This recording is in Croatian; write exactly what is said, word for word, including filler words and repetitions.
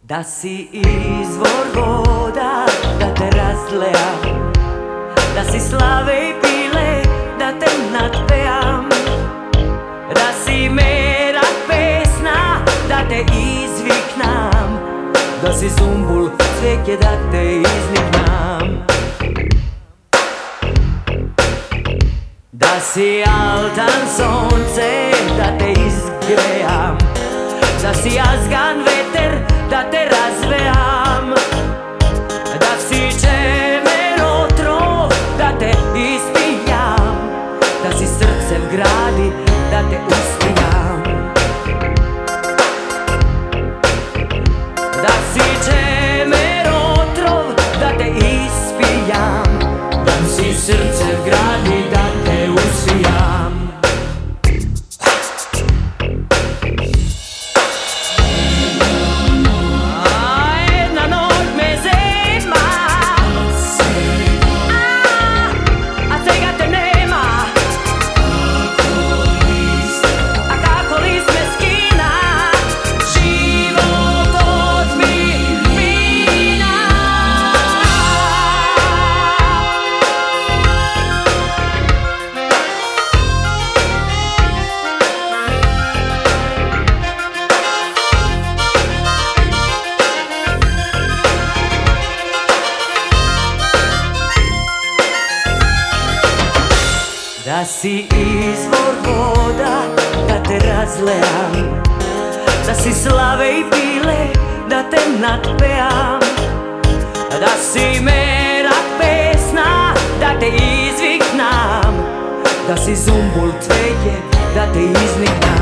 Da si izvor voda, da te razlejam, da si slave i pile, da te nadpejam, da si merak pesna, da te izviknam, da si zumbul cvijeke, da te izniknam, da si altan sonce, da te izgrejam, da si jazgan veter, da te razvejam, da si čemer otrov, da te ispijam, da si srce vgradi, da te uspijam, da si čemer otrov, da te ispijam, da si srce vgradi, da te uspijam. Da si izvor voda, da te razlejam, da si slave i pile, da te nadpejam, da si merak pesna, da te izviknam, da si zumbul cveje, da te izniknam.